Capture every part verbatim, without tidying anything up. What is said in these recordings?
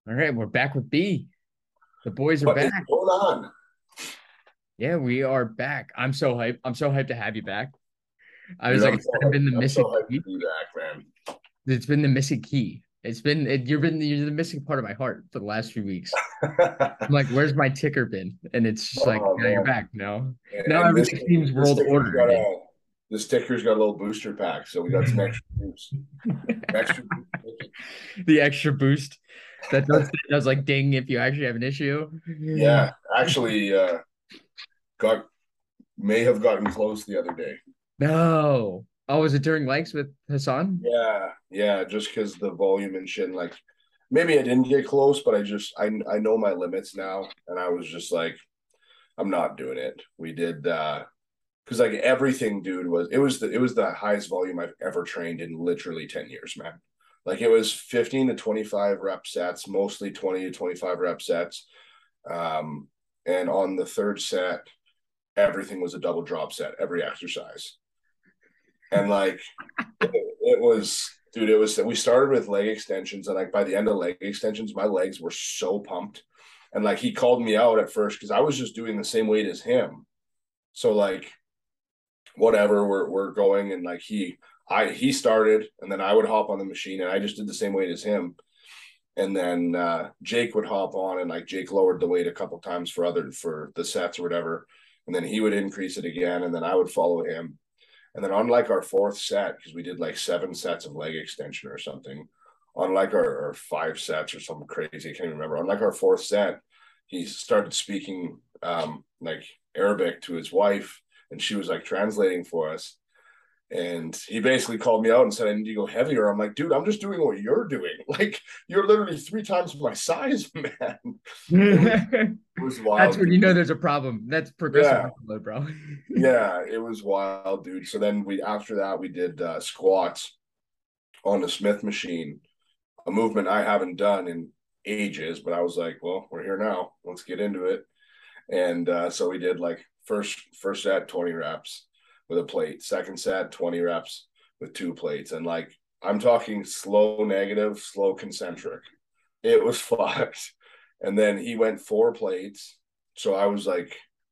All right, we're back with B. The boys are What is back. going on? Yeah, we are back. I'm so hyped. I'm so hyped to have you back. I was Dude, like, I'm it's so kind of been hyped. the I'm so missing hyped to key. be back, man. It's been the missing key. It's been it, you've been you're the missing part of my heart for the last few weeks. I'm like, where's my ticker been? And it's just like, Oh yeah, you're man. back. No, And, now and this everything seems this world sticker's order got again. a this sticker's got a little booster pack, so we got some extra boost. Extra boost. The extra boost that does that does like ding if you actually have an issue. Yeah, actually uh got may have gotten close the other day. No. Oh, was it during likes with Hassan? Yeah, yeah, just because the volume and shit, and like maybe I didn't get close, but I just I I know my limits now, and I was just like, I'm not doing it. We did uh because like everything, dude, was it was the it was the highest volume I've ever trained in literally ten years, man. Like it was fifteen to twenty-five rep sets, mostly twenty to twenty-five rep sets. Um, and on the third set, everything was a double drop set, every exercise. And like it, it was, dude, it was we started with leg extensions, and like by the end of leg extensions, my legs were so pumped. And like he called me out at first because I was just doing the same weight as him. So like whatever we're we're going and like he I he started and then I would hop on the machine and I just did the same weight as him and then uh Jake would hop on and like Jake lowered the weight a couple times for other for the sets or whatever and then he would increase it again and then I would follow him and then on like our fourth set because we did like seven sets of leg extension or something on like our, our five sets or something crazy I can't even remember on like our fourth set he started speaking um like Arabic to his wife and she was like translating for us. And he basically called me out and said, I need to go heavier. I'm like, dude, I'm just doing what you're doing. Like, you're literally three times my size, man. It was, it was That's wild, when you dude. know there's a problem. That's progressive Yeah. overload, bro. Yeah. It was wild, dude. So then we, after that, we did uh, squats on the Smith machine, a movement I haven't done in ages, but I was like, well, we're here now. Let's get into it. And uh, so we did like first first set twenty reps with a plate, second set twenty reps with two plates, and like I'm talking slow negative, slow concentric. It was fucked. And then he went four plates. So I was like,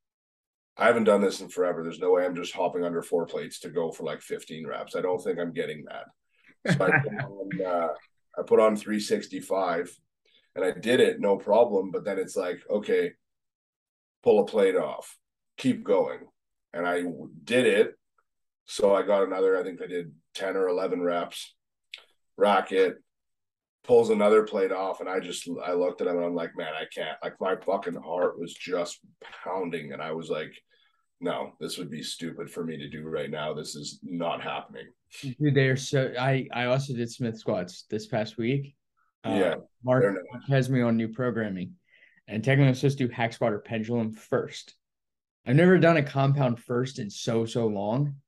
I haven't done this in forever. There's no way I'm just hopping under four plates to go for like fifteen reps. I don't think I'm getting that. So I put on uh, I put on three sixty-five and I did it no problem. But then it's like, okay, pull a plate off, keep going. And I did it. So I got another, I think I did ten or eleven reps, rack it, pulls another plate off. And I just, I looked at him and I'm like, man, I can't. Like my fucking heart was just pounding. And I was like, no, this would be stupid for me to do right now. This is not happening. Dude, they are so. I I also did Smith squats this past week. Uh, Yeah. They're Mark, not. Mark has me on new programming, and technically I'm supposed to do hack squat or pendulum first. I've never done a compound first in so so long,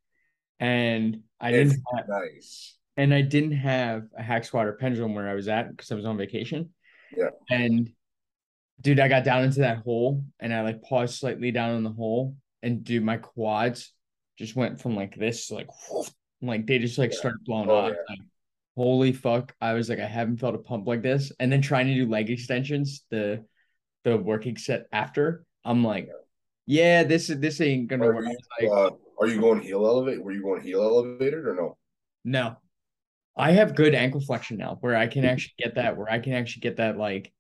and I It's didn't have, nice. and I didn't have a hack squat or pendulum where I was at because I was on vacation. Yeah. And dude, I got down into that hole, and I like paused slightly down in the hole, and dude, my quads just went from like this to like, like they just like Yeah. started blowing Oh, off. yeah. Like, holy fuck. I was like, I haven't felt a pump like this. And then trying to do leg extensions, the the working set after, I'm like, yeah, this is this ain't gonna Are work. I you, was like, uh, are you going heel elevate? Were you going heel elevated or no? no. I have good ankle flexion now where I can actually get that, where I can actually get that like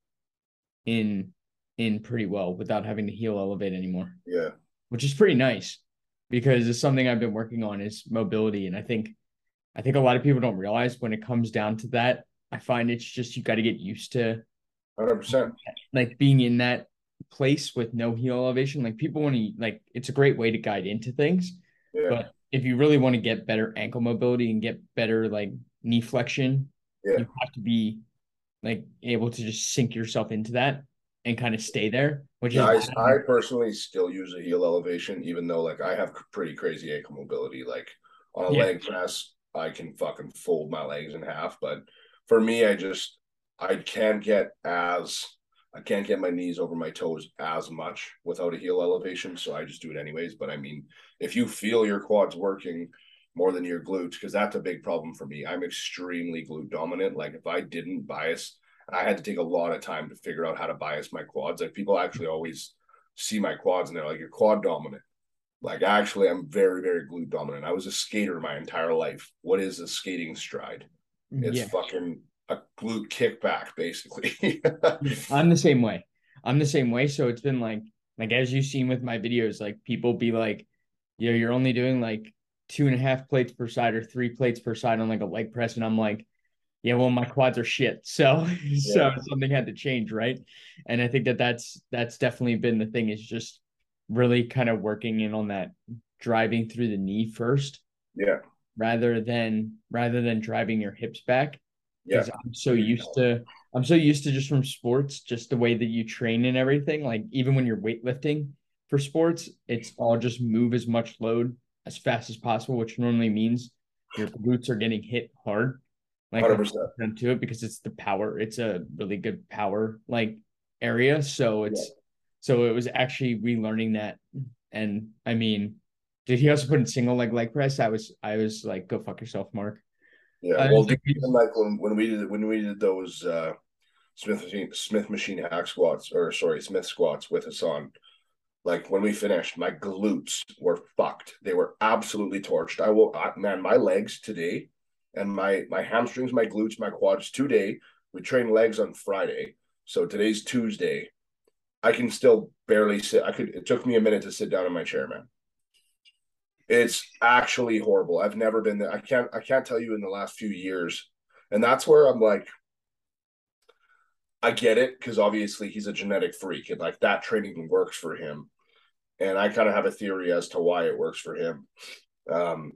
in in pretty well without having to heel elevate anymore, Yeah. which is pretty nice because it's something I've been working on is mobility. And I think I think a lot of people don't realize when it comes down to that, I find it's just you got to get used to one hundred percent. like being in that place with no heel elevation. Like people want to like it's a great way to guide into things. Yeah. But if you really want to get better ankle mobility and get better like knee flexion, Yeah. you have to be like able to just sink yourself into that and kind of stay there, which Yeah. is I, I personally still use a heel elevation, even though like I have pretty crazy ankle mobility. Like on a yeah, leg press, I can fucking fold my legs in half. But for me, I just, I can't get as, I can't get my knees over my toes as much without a heel elevation. So I just do it anyways. But I mean, if you feel your quads working more than your glutes, because that's a big problem for me. I'm extremely glute dominant. Like if I didn't bias And I had to take a lot of time to figure out how to bias my quads. Like people actually always see my quads and they're like, you're quad dominant. Like actually, I'm very, very glute dominant. I was a skater my entire life. What is a skating stride? It's Yeah. fucking a glute kickback, basically. I'm the same way. I'm the same way. So it's been like, like as you've seen with my videos, like people be like, you know, you're only doing like two and a half plates per side or three plates per side on like a leg press. And I'm like, yeah, well, my quads are shit. So, so Yeah. something had to change, right? And I think that that's that's definitely been the thing is just really kind of working in on that driving through the knee first, Yeah. rather than rather than driving your hips back, Yeah. because I'm so used to I'm so used to just from sports, just the way that you train and everything. Like even when you're weightlifting for sports, it's all just move as much load as fast as possible, which normally means your glutes are getting hit hard, like one hundred percent. to it because it's the power. It's a really good power like area. So Yeah. it's so it was actually relearning that. And I mean, did he also put in single leg leg press? I was I was like, go fuck yourself, Mark. Yeah. I Well, was dude, like, even like when, when we did when we did those uh Smith machine Smith machine hack squats or sorry, Smith squats with Hassan, like when we finished, my glutes were fucked. They were absolutely torched. I will I, man, my legs today and my my hamstrings, my glutes, my quads today. We train legs on Friday. So today's Tuesday. I can still barely sit. I could it took me a minute to sit down in my chair, man. It's actually horrible. I've never been there. I can't I can't tell you in the last few years. And that's where I'm like, I get it because obviously he's a genetic freak and like that training works for him. And I kind of have a theory as to why it works for him. Um,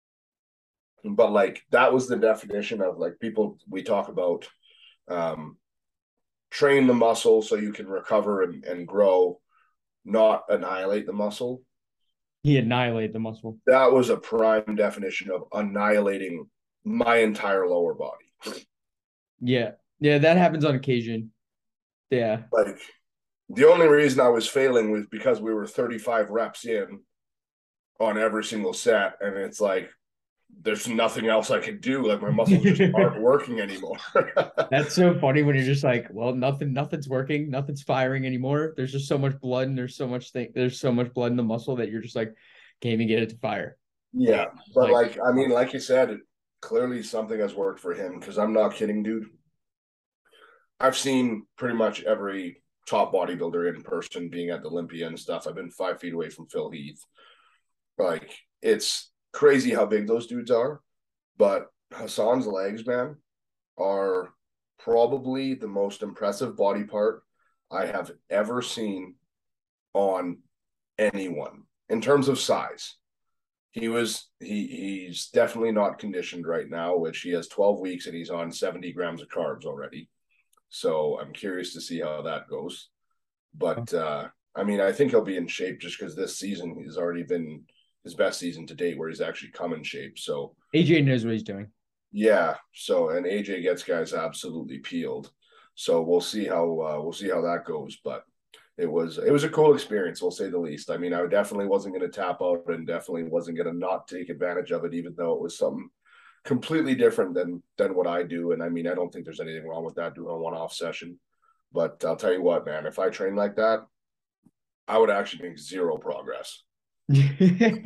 but like that was the definition of like people we talk about um, train the muscle so you can recover and, and grow, not annihilate the muscle. he annihilated the muscle. That was a prime definition of annihilating my entire lower body. Yeah. Yeah, that happens on occasion. Yeah. Like the only reason I was failing was because we were thirty-five reps in on every single set. And it's like, there's nothing else I can do. Like my muscles just aren't working anymore. That's so funny when you're just like, well, nothing, nothing's working, nothing's firing anymore. There's just so much blood and there's so much thing, there's so much blood in the muscle that you're just like, can't even get it to fire. Yeah. But Like, like, I mean, like you said, it, clearly something has worked for him because I'm not kidding, dude. I've seen pretty much every top bodybuilder in person being at the Olympia and stuff. I've been five feet away from Phil Heath. Like, it's crazy how big those dudes are. But Hassan's legs, man, are probably the most impressive body part I have ever seen on anyone in terms of size. He was he he's definitely not conditioned right now, which he has twelve weeks and he's on seventy grams of carbs already. So I'm curious to see how that goes. But uh I mean, I think he'll be in shape just because this season has already been his best season to date where he's actually come in shape. So A J knows what he's doing. yeah. So and A J gets guys absolutely peeled. So we'll see how uh, we'll see how that goes. But it was it was a cool experience, we'll say the least. I mean, I definitely wasn't going to tap out and definitely wasn't going to not take advantage of it, even though it was something completely different than than what I do. And I mean, I don't think there's anything wrong with that doing a one-off session. But I'll tell you what, man, if I train like that, I would actually make zero progress. Dude,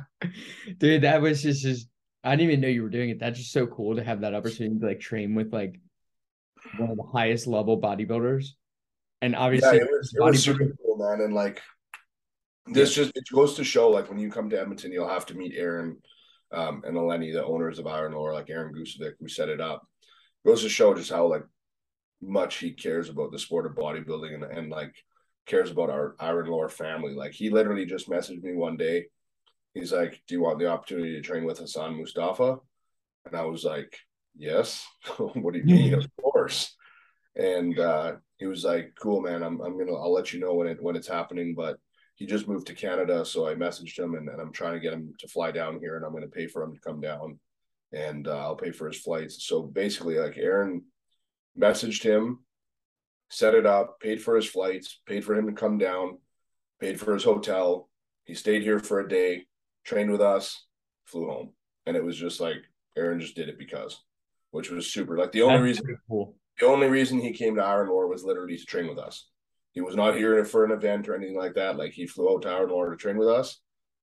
that was just, just I didn't even know you were doing it. That's just so cool to have that opportunity to like train with like one of the highest level bodybuilders. And Yeah, obviously it was it was super bodybuilding. cool, man. And like Yeah. this just it goes to show like when you come to Edmonton, you'll have to meet Aaron um, and Eleni, the owners of Iron Lore, like Aaron Gusevic, who set it up. It goes to show just how like much he cares about the sport of bodybuilding and, and like cares about our Iron Lore family. Like he literally just messaged me one day. He's like, "Do you want the opportunity to train with Hassan Mustafa?" And I was like, "Yes." What do you mean? Of course. And uh, he was like, "Cool, man. I'm I'm gonna I'll let you know when it when it's happening." But he just moved to Canada, so I messaged him and, and I'm trying to get him to fly down here, and I'm going to pay for him to come down, and uh, I'll pay for his flights. So basically, like Aaron messaged him, set it up, paid for his flights, paid for him to come down, paid for his hotel. He stayed here for a day, trained with us, flew home, and it was just like Aaron just did it because, which was super. Like the only That's reason pretty cool. The only reason he came to Iron Ore was literally to train with us. He was not here for an event or anything like that. Like he flew out to Iron Ore to train with us,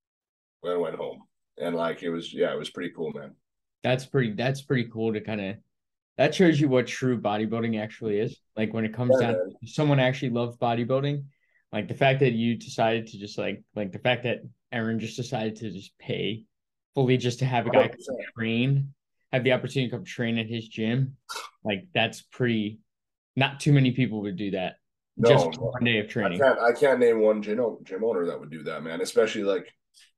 then went home. And like it was, yeah, it was pretty cool, man. That's pretty that's pretty cool to kind of that shows you what true bodybuilding actually is. Like when it comes Yeah, down man. to someone actually loves bodybuilding, like the fact that you decided to just like like the fact that Aaron just decided to just pay fully just to have a guy come one hundred percent. train, have the opportunity to come train at his gym, like that's pretty not too many people would do that just No, for no, one day of I training. can't. I can't name one gym gym owner that would do that, man. Especially like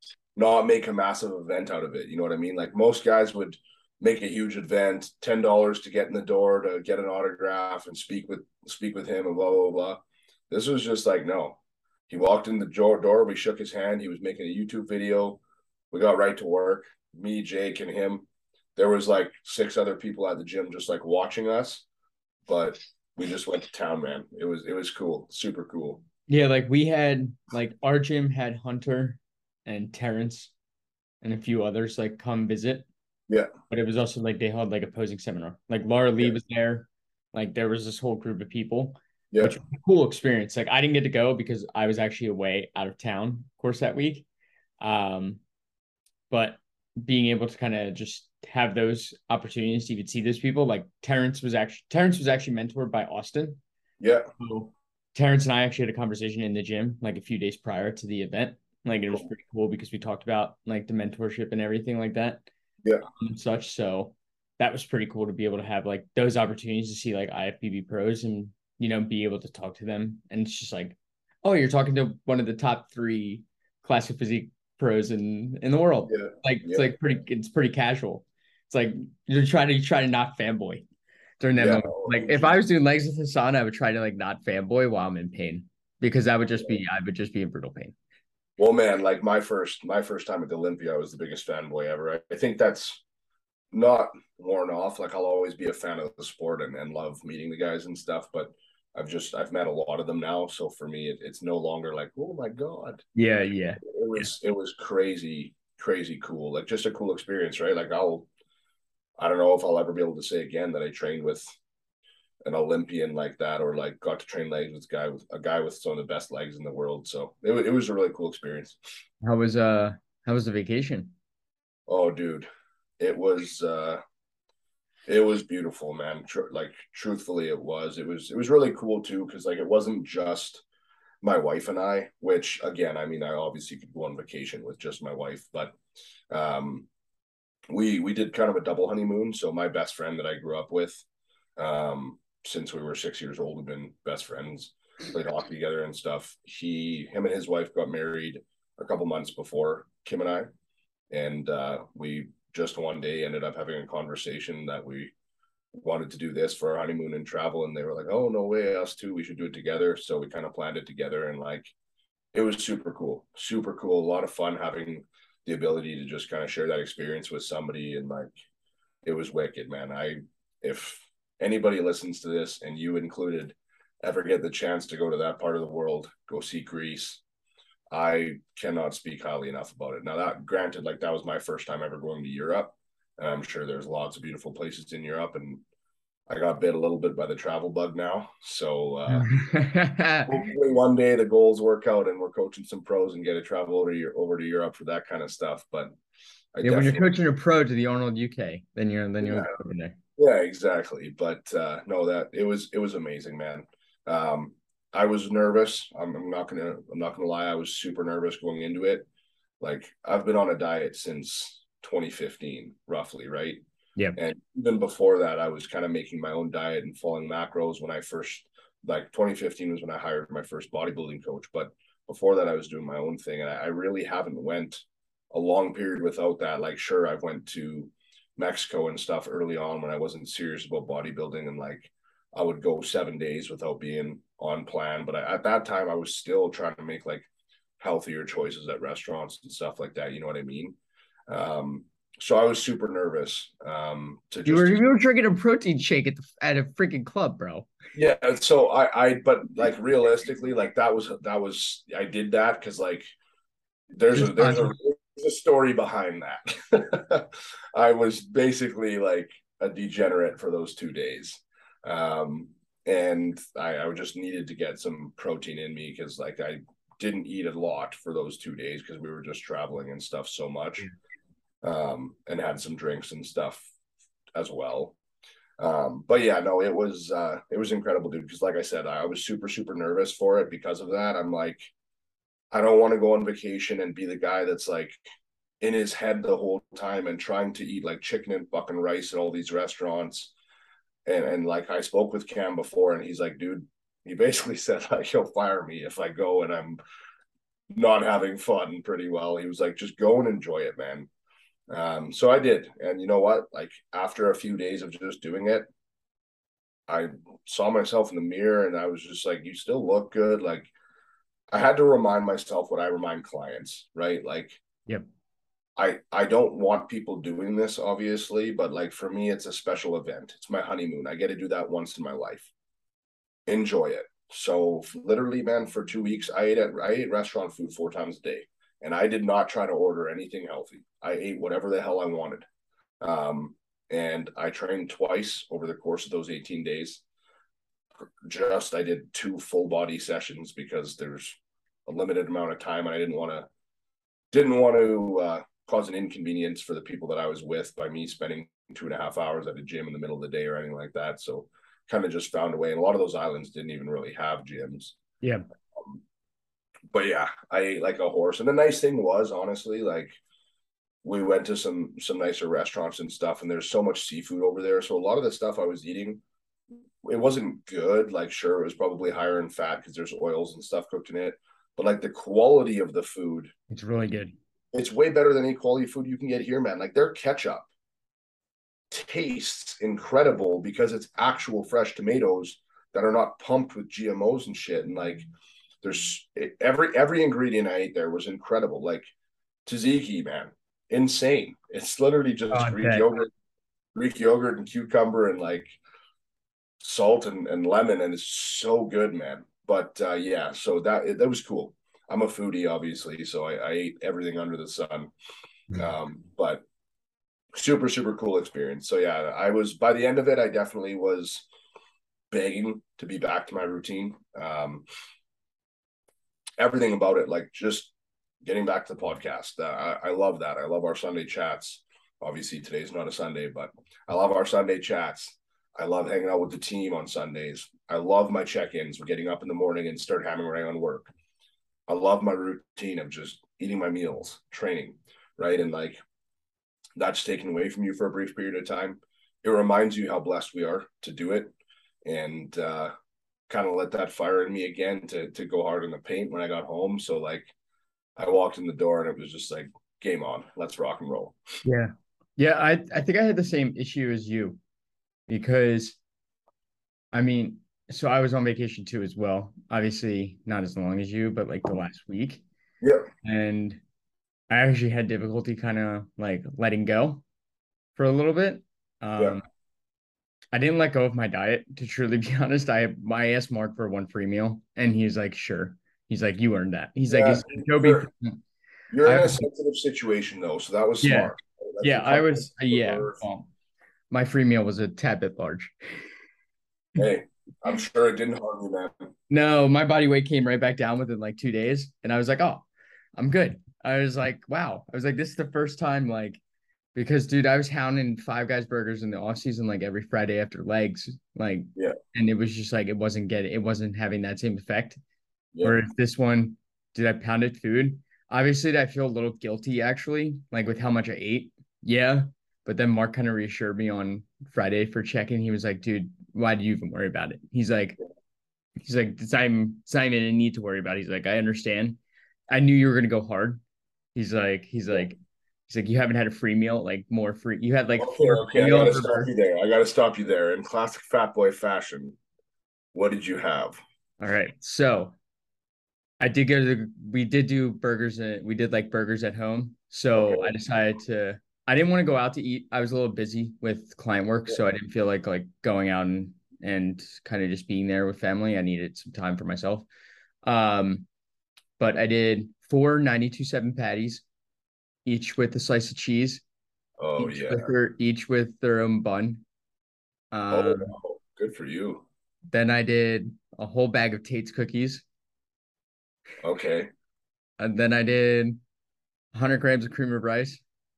not make a massive event out of it. You know what I mean? Like most guys would make a huge event, ten dollars to get in the door to get an autograph and speak with speak with him and blah blah blah. This was just like no. He walked in the door. We shook his hand. He was making a YouTube video. We got right to work. Me, Jake, and him. There was like six other people at the gym just like watching us, but we just went to town, man. It was it was cool, super cool. Yeah, like we had like our gym had Hunter and Terrence and a few others like come visit. Yeah, But it was also like they held like a posing seminar. Like Laura Lee yeah, was there. Like there was this whole group of people, yeah, which was a cool experience. Like I didn't get to go because I was actually away out of town, of course, that week. Um, but being able to kind of just have those opportunities to even see those people, like Terrence was actually Terrence was actually mentored by Austin. yeah. So Terrence and I actually had a conversation in the gym like a few days prior to the event. Like it was Cool. pretty cool because we talked about like the mentorship and everything like that Yeah, and such. So that was pretty cool to be able to have like those opportunities to see like I F B B pros and you know be able to talk to them. And it's just like, oh, you're talking to one of the top three classic physique pros in in the world. yeah, Like it's yeah, like pretty it's pretty casual. It's like you're trying to you try to not fanboy during that yeah. moment. Oh, Like if I was doing legs with Hassan, I would try to like not fanboy while I'm in pain because I would just be I would just be in brutal pain. well, man, like my first my first time at Olympia, I was the biggest fanboy ever. I, I think that's not worn off. Like I'll always be a fan of the sport and, and love meeting the guys and stuff, but I've just I've met a lot of them now. So for me, it, it's no longer like, oh my God. Yeah, yeah. It Yeah. was it was crazy, crazy cool. Like just a cool experience, right? Like I'll I don't know if I'll ever be able to say again that I trained with an Olympian like that, or like got to train legs with a guy with a guy with some of the best legs in the world. So it, it was a really cool experience. How was uh how was the vacation? Oh, dude, it was uh, it was beautiful, man. Tr- like truthfully, it was. It was it was really cool too because like it wasn't just my wife and I. Which again, I mean, I obviously could go on vacation with just my wife, but um, we we did kind of a double honeymoon. So my best friend that I grew up with, um, since we were six years old, have been best friends, played hockey together and stuff. He, him, and his wife got married a couple months before Kim and I, and uh, we just one day ended up having a conversation that we wanted to do this for our honeymoon and travel, and they were like, "Oh no way, us too. We should do it together." So we kind of planned it together, and like it was super cool, super cool. A lot of fun having the ability to just kind of share that experience with somebody, and like it was wicked, man. I if anybody listens to this and you included ever get the chance to go to that part of the world, go see Greece. I cannot speak highly enough about it. Now that granted, like that was my first time ever going to Europe. And I'm sure there's lots of beautiful places in Europe, and I got bit a little bit by the travel bug now. So uh hopefully one day the goals work out and we're coaching some pros and get to travel over to, over to Europe for that kind of stuff. But I Yeah, when you're definitely coaching a pro to the Arnold U K, then you're then you'll yeah, go over there. yeah, exactly. But uh, no, that it was it was amazing, man. Um, I was nervous. I'm, I'm not gonna I'm not gonna lie. I was super nervous going into it. Like I've been on a diet since twenty fifteen, roughly, right? Yeah. And even before that, I was kind of making my own diet and following macros when I first like twenty fifteen was when I hired my first bodybuilding coach. But before that, I was doing my own thing, and I, I really haven't went a long period without that. Like, sure, I went to Mexico and stuff early on when I wasn't serious about bodybuilding, and like I would go seven days without being on plan. But I, at that time, I was still trying to make like healthier choices at restaurants and stuff like that. You know what I mean? Um, so I was super nervous um, to You were just you were drinking a protein shake at the at a freaking club, bro. yeah. So I I but like realistically, like that was that was I did that because like there's a Just there's a fun. there's a story behind that. I was basically like a degenerate for those two days. Um, and I, I just needed to get some protein in me because like I didn't eat a lot for those two days because we were just traveling and stuff so much. Um, and had some drinks and stuff as well. Um, but yeah, no, it was uh it was incredible, dude. Because like I said, I was super, super nervous for it because of that. I'm like, I don't want to go on vacation and be the guy that's like in his head the whole time and trying to eat like chicken and fucking rice at all these restaurants. And and like I spoke with Cam before, and he's like, dude, he basically said like he'll fire me if I go and I'm not having fun pretty well. He was like, just go and enjoy it, man. Um, so I did. And you know what? Like after a few days of just doing it, I saw myself in the mirror and I was just like, you still look good. Like I had to remind myself what I remind clients, right? Like, Yep. I I don't want people doing this, obviously, but like for me, it's a special event. It's my honeymoon. I get to do that once in my life. Enjoy it. So literally, man, for two weeks, I ate at I ate restaurant food four times a day, and I did not try to order anything healthy. I ate whatever the hell I wanted. Um, and I trained twice over the course of those eighteen days. Just I did two full body sessions because there's a limited amount of time, and I didn't want to didn't want to uh, cause an inconvenience for the people that I was with by me spending two and a half hours at a gym in the middle of the day or anything like that. So kind of just found a way. And a lot of those islands didn't even really have gyms. Yeah. Um, but yeah, I ate like a horse. And the nice thing was, honestly, like we went to some some nicer restaurants and stuff, and there's so much seafood over there. So a lot of the stuff I was eating, it wasn't good. Like, sure, it was probably higher in fat because there's oils and stuff cooked in it. But like the quality of the food, It's really good. it's way better than any quality food you can get here, man. Like their ketchup tastes incredible because it's actual fresh tomatoes that are not pumped with G M Os and shit. And like there's every every ingredient I ate there was incredible. Like tzatziki, man, insane. It's literally Oh, just I Greek bet. yogurt, Greek yogurt and cucumber and like salt and, and lemon, and it's so good, man. But uh, yeah, so that that was cool. I'm a foodie, obviously, so I, I ate everything under the sun. Um, but super, super cool experience. So yeah, I was by the end of it, I definitely was begging to be back to my routine. Um, everything about it, like just getting back to the podcast. Uh, I, I love that. I love our Sunday chats. Obviously, today's not a Sunday, but I love our Sunday chats. I love hanging out with the team on Sundays. I love my check-ins, getting up in the morning and start hammering on work. I love my routine of just eating my meals, training, right? And like that's taken away from you for a brief period of time. It reminds you how blessed we are to do it, and uh, kind of let that fire in me again to to go hard in the paint when I got home. So like I walked in the door and it was just like game on, let's rock and roll. Yeah. Yeah, I I think I had the same issue as you because I mean, so I was on vacation too as well. Obviously, not as long as you, but like the last week. Yeah, And I actually had difficulty kind of like letting go for a little bit. yeah. Um, I didn't let go of my diet, to truly be honest. I I asked Mark for one free meal, and he's like, "Sure." He's like, "You earned that." He's like, Yeah, "Is Toby?" you're you're I in a sensitive situation though, so that was yeah, smart. That's yeah. a I compliment was yeah. for Well, my free meal was a tad bit large. hey, I'm sure it didn't harm you, man. No, my body weight came right back down within like two days, and I was like, "Oh, I'm good." I was like, "Wow." I was like, "This is the first time like." Because dude, I was hounding Five Guys burgers in the off season like every Friday after legs, like, Yeah, and it was just like it wasn't getting, it wasn't having that same effect. yeah. Whereas this one, did I pounded food? Obviously, I feel a little guilty actually, like with how much I ate. Yeah, but then Mark kind of reassured me on Friday for checking. He was like, "Dude, why do you even worry about it?" He's like, "He's like, it's not even, it's not even a need to worry about." It. He's like, "I understand. I knew you were gonna go hard." He's like, he's like. He's like, you haven't had a free meal, like more free. You had like Okay, four okay. free I meals. gotta stop you there. I gotta stop you there. In classic fat boy fashion, what did you have? All right. So I did go to the, we did do burgers and we did like burgers at home. Okay. So I decided to, I didn't want to go out to eat. I was a little busy with client work. Yeah. So I didn't feel like like going out and, and kind of just being there with family. I needed some time for myself. Um, but I did four ninety-two seven patties, each with a slice of cheese, Oh each yeah. with their, each with their own bun. Oh, Um, wow. Good for you. Then I did a whole bag of Tate's cookies. Okay. And then I did one hundred grams of cream of rice.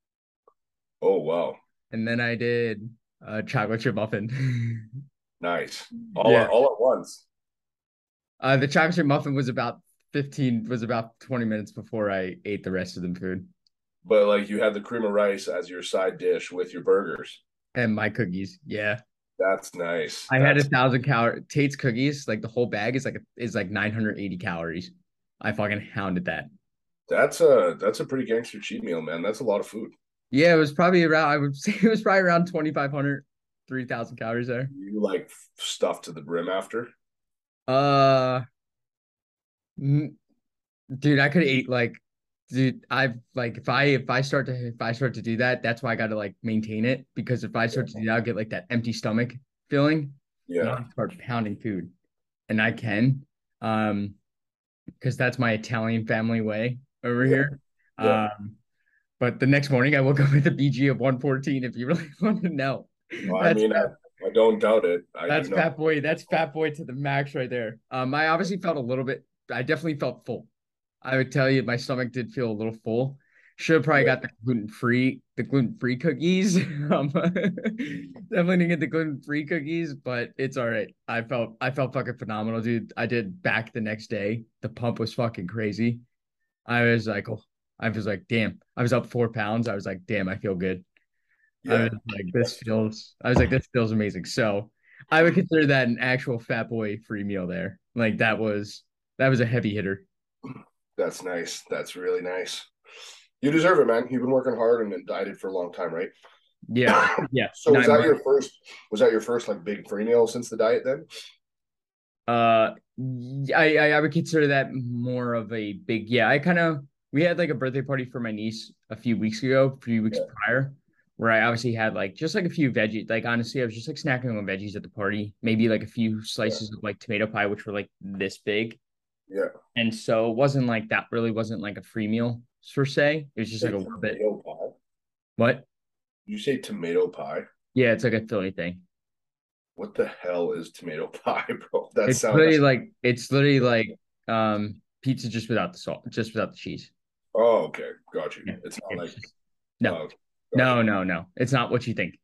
Oh wow. And then I did a chocolate chip muffin. Nice. All Yeah. at, all at once. Uh, the chocolate chip muffin was about fifteen, was about twenty minutes before I ate the rest of the food. But like you had the cream of rice as your side dish with your burgers. And my cookies. Yeah. That's nice. I had a That's thousand calorie Tate's cookies, like the whole bag is like is like nine hundred eighty calories. I fucking hounded that. that's a that's a pretty gangster cheat meal, man. That's a lot of food. Yeah, it was probably around, I would say it was probably around twenty-five hundred, three thousand calories there. You like stuff to the brim after? Uh, mm, dude, I could eat like, dude, I've like if I if I start to if I start to do that, that's why I got to like maintain it because if I start to do that, I'll get like that empty stomach feeling, and Yeah. I'll start pounding food, and I can, um, because that's my Italian family way over Yeah. here. Yeah. Um, but the next morning I woke up with a B G of one fourteen. If you really want to know, Well, I that's mean, I, I don't doubt it. I do That's not. fat boy. That's fat boy to the max right there. Um, I obviously felt a little bit. I definitely felt full. I would tell you, my stomach did feel a little full. Should have probably Yeah. got the gluten free, the gluten free cookies. um, definitely didn't get the gluten free cookies, but it's all right. I felt, I felt fucking phenomenal, dude. I did back the next day. The pump was fucking crazy. I was like, oh, I was like, damn. I was up four pounds. I was like, damn, I feel good. I Yeah. was like, this feels, I was like, this feels amazing. So I would consider that an actual fat boy free meal there. Like that was, that was a heavy hitter. That's nice. That's really nice. You deserve it, man. You've been working hard and, and dieted for a long time, right? Yeah. Yeah. So was Nine that months. your first? Was that your first like big free meal since the diet? Then Uh, I, I, I would consider that more of a big, yeah, I kind of, we had like a birthday party for my niece a few weeks ago, a few weeks yeah, prior, where I obviously had like just like a few veggies. Like honestly, I was just like snacking on veggies at the party, maybe like a few yeah, slices of like tomato pie, which were like this big. yeah. And so it wasn't like that really wasn't like a free meal per se. It was just like Say a little bit. tomato pie. What? You say tomato pie? Yeah, it's like a Philly thing. What the hell is tomato pie, bro? That It's sounds. literally like it's literally like um pizza just without the salt, just without the cheese. Oh, okay, got you. Yeah. It's not It's like. just, no, Oh, got you. no, no, no. It's not what you think.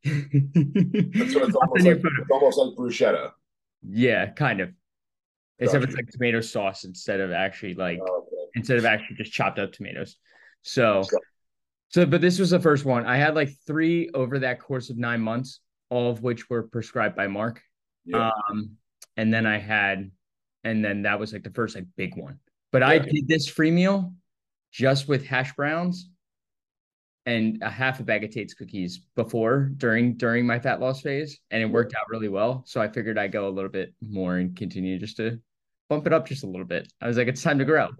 So it's I'll almost send you a like photo. it's almost like bruschetta. Yeah, kind of. Except Got it's you. like tomato sauce instead of actually like Oh, okay. instead of actually just chopped up tomatoes. So Got- So, but this was the first one. I had like three over that course of nine months, all of which were prescribed by Mark. Yeah, Um, and then I had, and then that was like the first like big one. But I yeah, did this free meal just with hash browns and a half a bag of Tate's cookies before during during my fat loss phase, and it yeah. worked out really well. So I figured I'd go a little bit more and continue just to bump it up just a little bit. I was like, it's time to grow.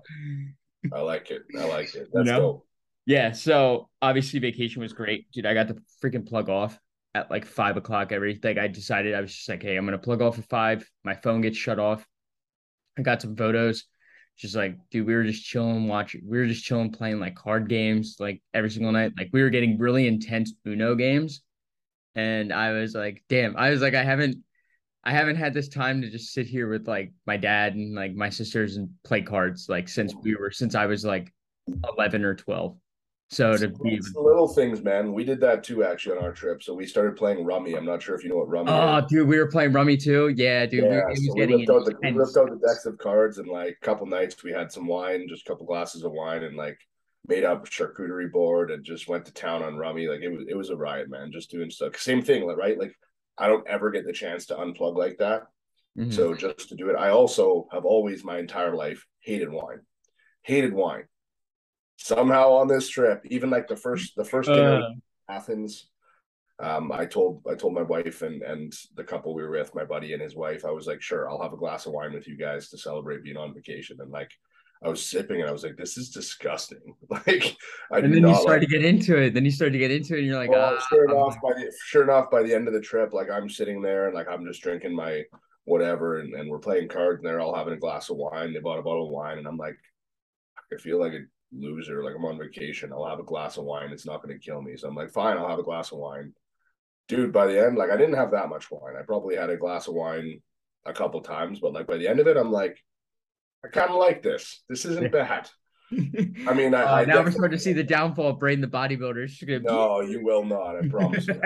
I like it. I like it. You That's know? dope. Yeah, so obviously vacation was great. Dude, I got to freaking plug off at like five o'clock every like I decided I was just like, hey, I'm gonna plug off at five. My phone gets shut off. I got some photos. Just like, dude, we were just chilling, watching, we were just chilling, playing like card games like every single night. Like we were getting really intense Uno games. And I was like, damn, I was like, I haven't I haven't had this time to just sit here with like my dad and like my sisters and play cards like since we were since I was like eleven or twelve. So It's, to be it's the little things, man. We did that too, actually, on our trip. So we started playing rummy. I'm not sure if you know what rummy is. Oh, dude, we were playing Rummy too. Yeah, dude, we, Yeah, it so was we getting ripped out the we ripped intense. out the decks of cards and like a couple nights we had some wine, just a couple glasses of wine, and like made up a charcuterie board and just went to town on rummy. Like it was it was a riot, man. Just doing stuff. Same thing, like, right? Like I don't ever get the chance to unplug like that. Mhm. So just to do it, I also have always my entire life hated wine, hated wine. Somehow on this trip, even like the first the first dinner in Uh, Athens, um, I told I told my wife and and the couple we were with, my buddy and his wife, I was like, sure, I'll have a glass of wine with you guys to celebrate being on vacation. And like I was sipping and I was like, this is disgusting. Like I and do then you not start like. to get into it. Then you start to get into it, and you're like, ah, Well, sure I'm enough, like, by the sure enough, by the end of the trip, like I'm sitting there and like I'm just drinking my whatever, and, and we're playing cards, and they're all having a glass of wine. They bought a bottle of wine, and I'm like, I feel like a loser. Like I'm on vacation. I'll have a glass of wine. It's not going to kill me. So I'm like, fine, I'll have a glass of wine. dude, by the end, like I didn't have that much wine. I probably had a glass of wine a couple times, but like by the end of it, I'm like, I kind of like this. This isn't bad. I mean, I, Oh, I now we're definitely starting to see the downfall of Braden the bodybuilder. It's gonna be no, you will not. I promise you.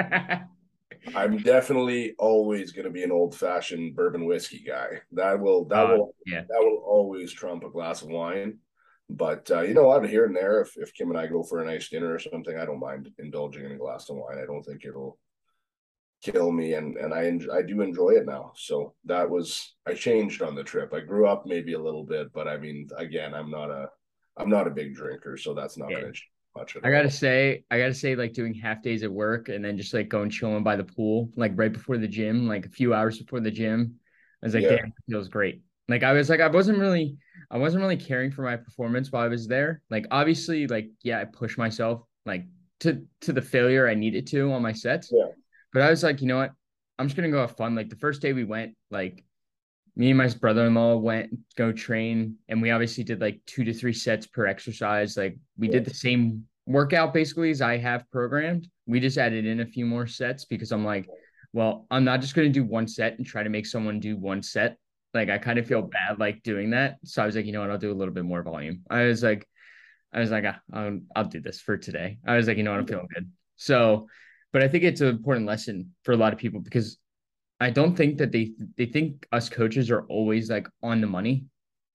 I'm definitely always going to be an old fashioned bourbon whiskey guy. That will that uh, will yeah. that will always trump a glass of wine. But uh, you know what? Here and there, if if Kim and I go for a nice dinner or something, I don't mind indulging in a glass of wine. I don't think it'll kill me, and and I I do enjoy it now. So that was I changed on the trip. I grew up maybe a little bit, but I mean, again, I'm not a I'm not a big drinker, so that's not Yeah. going to change much at I gotta all. say, I gotta say, like doing half days at work and then just like going chilling by the pool, like right before the gym, like a few hours before the gym. I was like, Yeah, damn, it feels great. Like I was like, I wasn't really, I wasn't really caring for my performance while I was there. Like obviously, like yeah, I pushed myself like to to the failure I needed to on my sets. yeah, But I was like, you know what? I'm just gonna go have fun. Like the first day we went, like me and my brother-in-law went go train, and we obviously did like two to three sets per exercise. Like we yeah, did the same workout basically as I have programmed. We just added in a few more sets because I'm like, well, I'm not just going to do one set and try to make someone do one set. Like I kind of yeah. feel bad like doing that. So I was like, you know what, I'll do a little bit more volume. I was like, I was like, ah, I'll, I'll do this for today. I was like, you know what, I'm feeling good. So, but I think it's an important lesson for a lot of people because I don't think that they they think us coaches are always like on the money.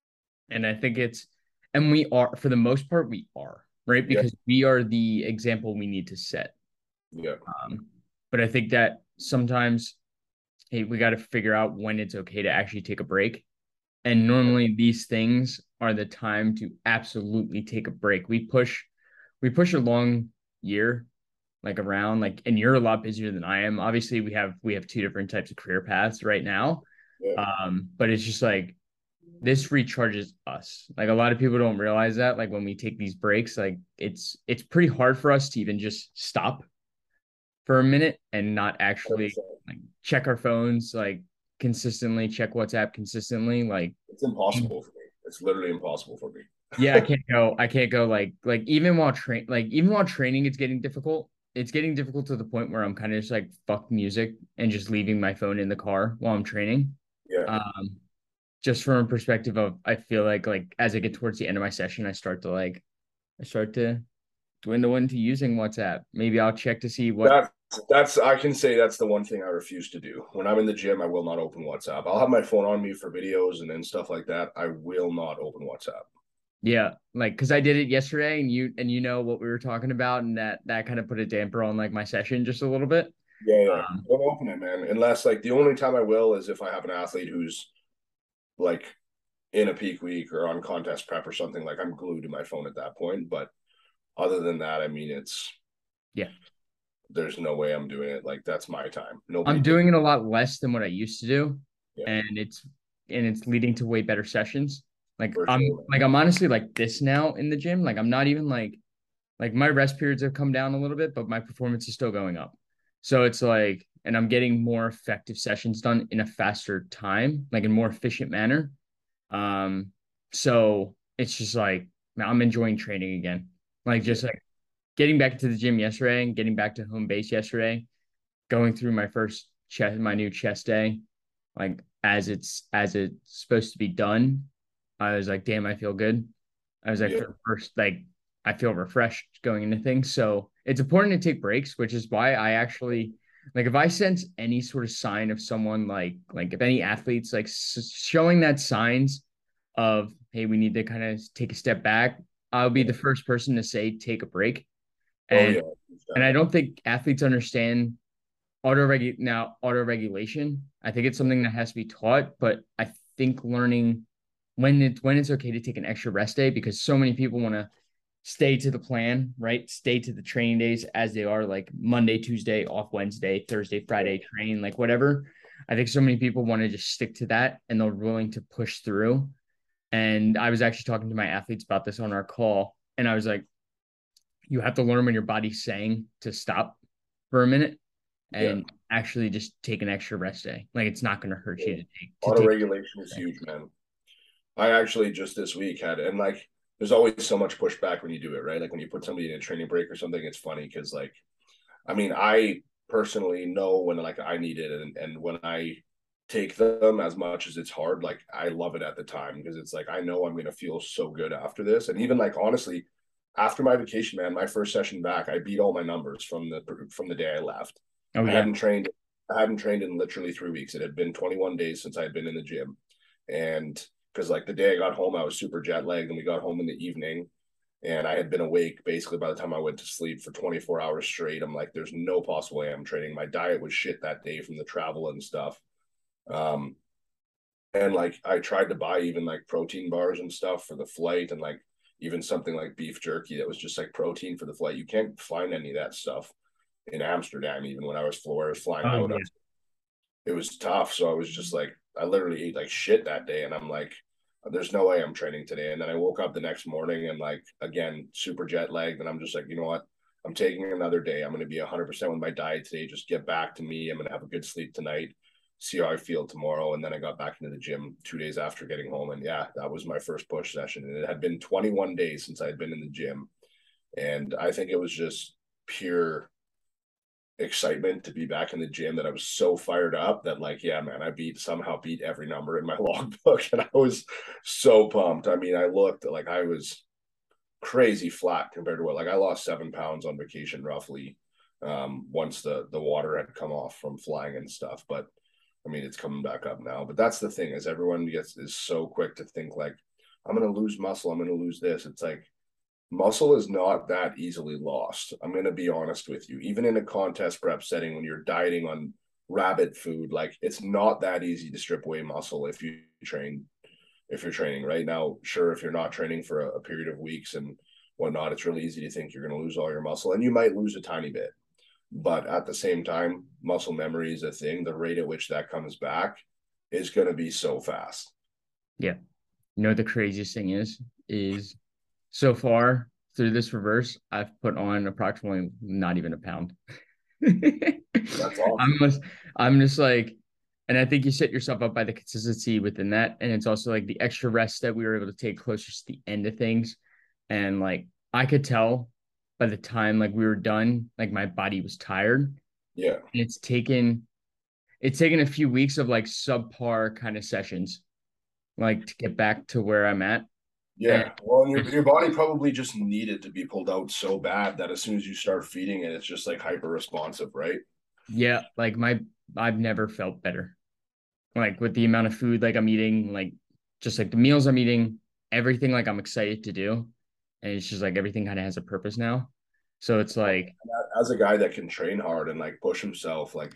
And I think it's and we are for the most part we are, right? Yeah, Because we are the example we need to set. yeah, Um, but I think that sometimes hey, we got to figure out when it's okay to actually take a break. And normally these things are the time to absolutely take a break. We push we push a long year like around like and you're a lot busier than I am. Obviously, we have we have two different types of career paths right now. yeah. Um, but it's just like this recharges us. Like a lot of people don't realize that like when we take these breaks, like it's it's pretty hard for us to even just stop for a minute and not actually one hundred percent. like check our phones like consistently, check WhatsApp consistently. Like It's impossible for me. It's literally impossible for me. yeah, I can't go. I can't go like like even while train like even while training, it's getting difficult. It's getting difficult to the point where I'm kind of just like fuck music and just leaving my phone in the car while I'm training. Yeah. Um, just from a perspective of I feel like like as I get towards the end of my session, I start to like I start to dwindle into using WhatsApp. Maybe I'll check to see what. That that's I can say that's the one thing I refuse to do. When I'm in the gym, I will not open WhatsApp. I'll have my phone on me for videos and then stuff like that. I will not open WhatsApp. Yeah, like because I did it yesterday, and you and you know what we were talking about, and that that kind of put a damper on like my session just a little bit. Yeah, yeah. Um, Don't open it, man. Unless like the only time I will is if I have an athlete who's like in a peak week or on contest prep or something. Like I'm glued to my phone at that point. But other than that, I mean, it's yeah, there's no way I'm doing it. Like that's my time. I'm Nobody takes. doing it a lot less than what I used to do, Yeah, and it's and it's leading to way better sessions. Like for I'm sure, man. like I'm honestly like this now in the gym. Like I'm not even like like my rest periods have come down a little bit, but my performance is still going up. So it's like, and I'm getting more effective sessions done in a faster time, like in more efficient manner. Um, so it's just like man, I'm enjoying training again. Like Yeah, just like getting back to the gym yesterday and getting back to home base yesterday, going through my first chest, my new chest day, like as it's as it's supposed to be done. I was like, damn, I feel good. I was like, yeah, for the first, like, I feel refreshed going into things. So it's important to take breaks, which is why I actually like if I sense any sort of sign of someone like like if any athletes like s- showing that signs of hey, we need to kind of take a step back, I'll be yeah. the first person to say take a break. Oh And yeah, and I don't think athletes understand auto regu now auto regulation. I think it's something that has to be taught, but I think learning when it when it's okay to take an extra rest day because so many people want to stay to the plan, right? Stay to the training days as they are, like Monday, Tuesday, off Wednesday, Thursday, Friday, train, like whatever. I think so many people want to just stick to that and they're willing to push through. And I was actually talking to my athletes about this on our call, and I was like, you have to learn when your body's saying to stop for a minute yeah. and actually just take an extra rest day. Like it's not going to hurt Yeah. you to take to Auto take. regulation is huge, man. I actually just this week had, and like, there's always so much pushback when you do it, right? Like when you put somebody in a training break or something, it's funny because, like, I mean, I personally know when like I need it, and and when I take them, as much as it's hard, like I love it at the time, because it's like I know I'm gonna feel so good after this. And even like honestly, after my vacation, man, my first session back, I beat all my numbers from the from the day I left. Oh I yeah. hadn't trained I hadn't trained in literally three weeks. It had been twenty-one days since I had been in the gym. And because like the day I got home, I was super jet lagged, and we got home in the evening, and I had been awake basically by the time I went to sleep for twenty-four hours straight. I'm like, there's no possible way I'm training. My diet was shit that day from the travel and stuff. Um, and like I tried to buy even like protein bars and stuff for the flight, and like even something like beef jerky that was just like protein for the flight. You can't find any of that stuff in Amsterdam. Even when I was, I was flying Oh out, yeah. it was tough. So I was just like, I literally ate like shit that day, and I'm like, there's no way I'm training today. And then I woke up the next morning and like again super jet lagged, and I'm just like, you know what? I'm taking another day. I'm going to be one hundred percent with my diet today. Just get back to me. I'm going to have a good sleep tonight, see how I feel tomorrow. And then I got back into the gym two days after getting home. And yeah, that was my first push session. And it had been twenty-one days since I had been in the gym. And I think it was just pure excitement to be back in the gym, that I was so fired up that like, yeah, man, I beat somehow beat every number in my logbook. And I was so pumped. I mean, I looked like I was crazy flat compared to what, like I lost seven pounds on vacation roughly, um, once the, the water had come off from flying and stuff. But I mean, it's coming back up now. But that's the thing, is everyone gets is so quick to think like, I'm going to lose muscle, I'm going to lose this. It's like, muscle is not that easily lost. I'm going to be honest with you. Even in a contest prep setting, when you're dieting on rabbit food, like it's not that easy to strip away muscle if you train, if you're training right now. Sure, if you're not training for a, a period of weeks and whatnot, it's really easy to think you're going to lose all your muscle, and you might lose a tiny bit. But at the same time, muscle memory is a thing. The rate at which that comes back is going to be so fast. Yeah. You know, the craziest thing is, is so far through this reverse, I've put on approximately not even a pound. That's I'm awesome. just, I'm just like, and I think you set yourself up by the consistency within that. And it's also like the extra rest that we were able to take closer to the end of things. And like, I could tell by the time like we were done, like my body was tired. Yeah. And it's taken, it's taken a few weeks of like subpar kind of sessions, like to get back to where I'm at. And Yeah. Well, and your, your body probably just needed to be pulled out so bad that as soon as you start feeding it, it's just like hyper responsive, right? yeah, like my, I've never felt better. Like with the amount of food like I'm eating, like just like the meals I'm eating, everything like I'm excited to do. And it's just like everything kind of has a purpose now. So it's like, As a guy that can train hard and like push himself, like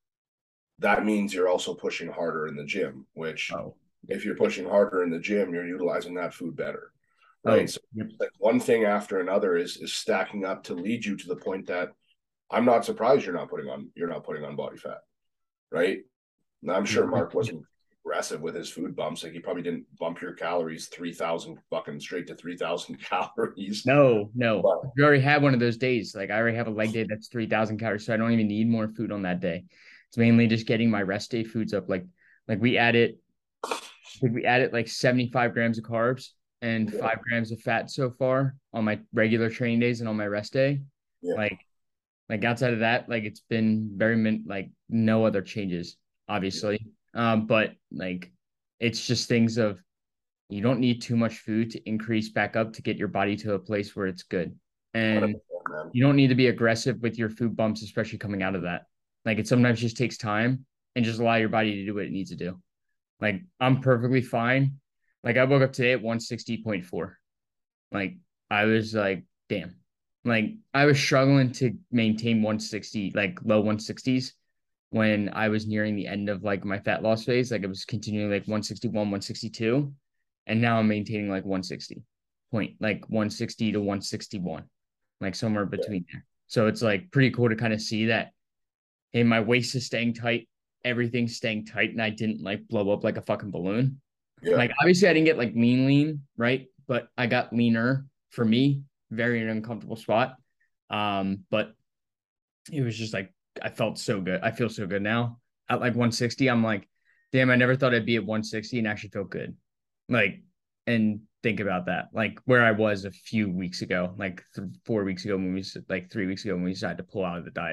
that means you're also pushing harder in the gym, which oh, yeah. if you're pushing harder in the gym, you're utilizing that food better. Right. Oh, So yep. like one thing after another is is stacking up to lead you to the point that I'm not surprised you're not putting on you're not putting on body fat. Right. Now, I'm sure Mark wasn't aggressive with his food bumps. Like he probably didn't bump your calories three thousand fucking straight to three thousand calories. No, no. But You already had one of those days. Like I already have a leg day that's three thousand calories. So I don't even need more food on that day. It's mainly just getting my rest day foods up. Like, like we added, like we added like seventy-five grams of carbs and yeah, five grams of fat so far on my regular training days and on my rest day. yeah, Like, like outside of that, like it's been very min like no other changes, obviously. Um, but like it's just things of you don't need too much food to increase back up to get your body to a place where it's good. And one hundred percent, man. you don't need to be aggressive with your food bumps, especially coming out of that. Like it sometimes just takes time and just allow your body to do what it needs to do. Like I'm perfectly fine. Like I woke up today at one sixty point four. Like I was like, damn. Like I was struggling to maintain one sixty, like low one sixties when I was nearing the end of like my fat loss phase. Like it was continuing like one sixty-one, one sixty-two. And now I'm maintaining like one sixty point, like one sixty to one sixty-one, like somewhere Yeah, between there. So it's like pretty cool to kind of see that, hey, my waist is staying tight, everything's staying tight, and I didn't like blow up like a fucking balloon. yeah, Like obviously I didn't get like lean, lean, right? But I got leaner for me, very uncomfortable spot. Um, but it was just like I felt so good. I feel so good now. At like one sixty, I'm like, damn, I never thought I'd be at one sixty and actually feel good. Like, and think about that, like where I was a few weeks ago, like th- four weeks ago when we like three weeks ago when we decided to pull out of the diet.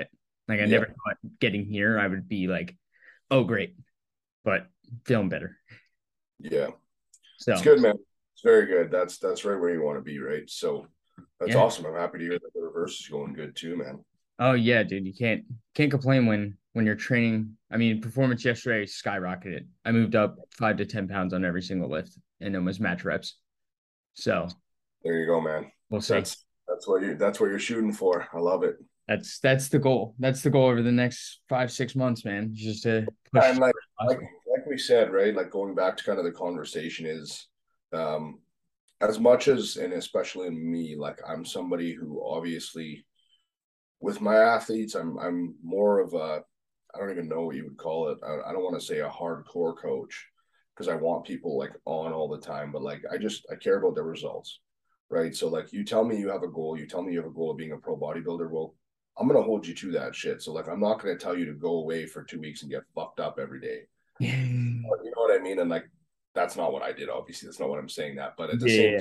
Like I Yeah. never thought getting here I would be like, oh great, but feeling better. Yeah. It's So good, man. It's very good. That's that's right where you want to be, right? So that's yeah. awesome. I'm happy to hear that the reverse is going good too, man. Oh yeah, dude. You can't can't complain when when you're training. I mean, performance yesterday skyrocketed. I moved up five to ten pounds on every single lift and it was match reps. So There you go, man. we'll see. That's that's what you that's what you're shooting for. I love it. That's that's the goal. That's the goal over the next five, six months, man. Just to push And as like hard as like possible. like we said, right? Like going back to kind of the conversation is um as much as and especially me, like I'm somebody who obviously with my athletes, I'm I'm more of a I don't even know what you would call it. I, I don't want to say a hardcore coach because I want people like on all the time, but like I just I care about the results, right? So like you tell me you have a goal, you tell me you have a goal of being a pro bodybuilder. Well, I'm gonna hold you to that shit. So like I'm not gonna tell you to go away for two weeks and get fucked up every day. You know what I mean? And like that's not what I did. Obviously, that's not what I'm saying that. But at the same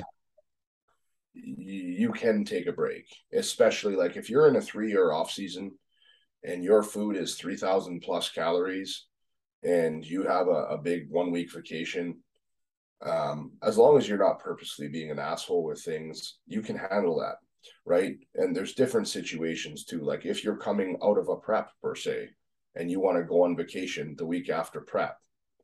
Yeah. time, you can take a break, especially like if you're in a three year off season and your food is three thousand plus calories and you have a, a big one week vacation, um, as long as you're not purposely being an asshole with things, you can handle that. Right. And there's different situations too. Like if you're coming out of a prep per se and you want to go on vacation the week after prep,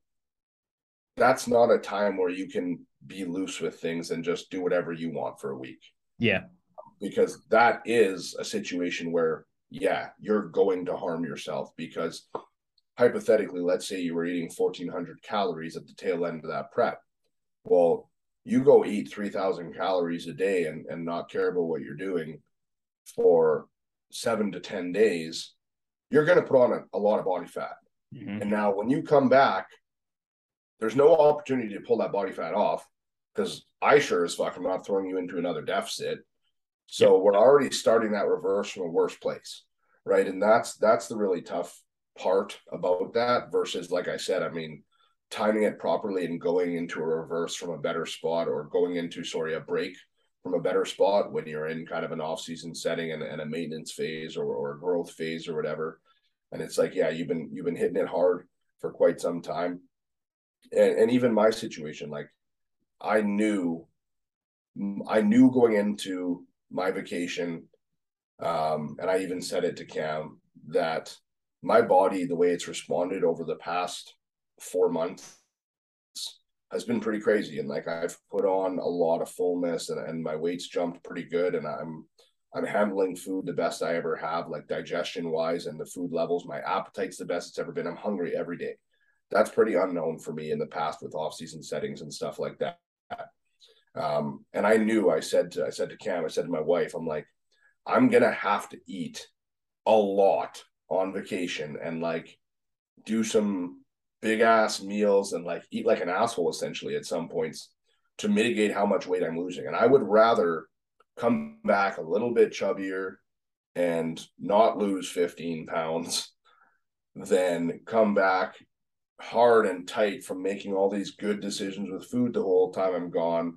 that's not a time where you can be loose with things and just do whatever you want for a week. Yeah. Because that is a situation where, yeah, you're going to harm yourself because hypothetically, let's say you were eating fourteen hundred calories at the tail end of that prep. Well, you go eat three thousand calories a day and, and not care about what you're doing for seven to ten days, you're going to put on a, a lot of body fat. Mm-hmm. And now when you come back, there's no opportunity to pull that body fat off because I sure as fuck am not throwing you into another deficit. So Yep. we're already starting that reverse from a worse place, right? And that's that's the really tough part about that versus, like I said, I mean, timing it properly and going into a reverse from a better spot or going into, sorry, a break from a better spot when you're in kind of an off-season setting and, and a maintenance phase or, or a growth phase or whatever. And it's like, yeah, you've been you've been hitting it hard for quite some time. And, and even my situation, like I knew I knew going into my vacation, um, and I even said it to Cam that my body, the way it's responded over the past four months, has been pretty crazy. And like I've put on a lot of fullness, and, and my weight's jumped pretty good, and I'm I'm handling food the best I ever have, like digestion wise, and the food levels. My appetite's the best it's ever been. I'm hungry every day. That's pretty unknown for me in the past with off season settings and stuff like that. Um, and I knew I said to I said to Cam, I said to my wife, I'm like, I'm gonna have to eat a lot on vacation and like do some big ass meals and like eat like an asshole essentially at some points to mitigate how much weight I'm losing. And I would rather come back a little bit chubbier and not lose fifteen pounds than come back hard and tight from making all these good decisions with food the whole time I'm gone,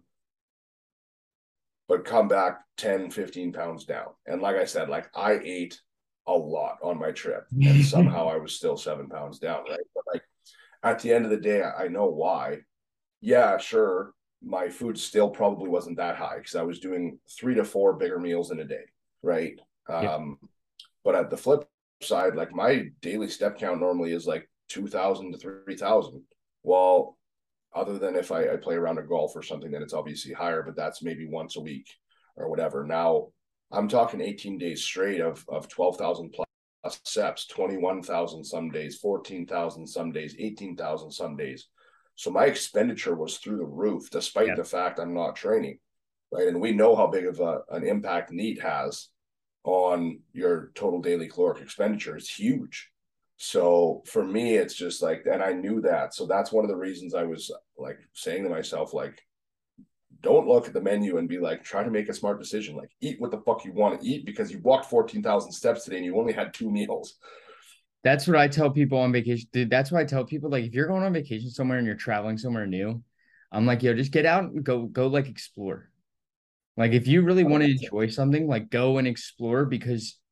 but come back ten, fifteen pounds down. And like I said, like I ate a lot on my trip and somehow I was still seven pounds down, right? But like at the end of the day, I know why. Yeah, sure. My food still probably wasn't that high because I was doing three to four bigger meals in a day, right? Yep. Um, but at the flip side, like my daily step count normally is like two thousand to three thousand. Well, other than if I, I play around a golf or something, then it's obviously higher, but that's maybe once a week or whatever. Now I'm talking eighteen days straight of, of twelve thousand plus steps, twenty-one thousand some days, fourteen thousand some days, eighteen thousand some days. So my expenditure was through the roof, despite Yep. the fact I'm not training, right? And we know how big of a, an impact NEAT has on your total daily caloric expenditure. It's huge. So for me, it's just like, and I knew that. So that's one of the reasons I was like saying to myself, like, don't look at the menu and be like, try to make a smart decision. Like, eat what the fuck you want to eat because you walked fourteen thousand steps today and you only had two meals. That's what I tell people on vacation. Dude, that's why I tell people, like, if you're going on vacation somewhere and you're traveling somewhere new, I'm like, yo, just get out and go, go like explore. Like, if you really want to enjoy something, like go and explore because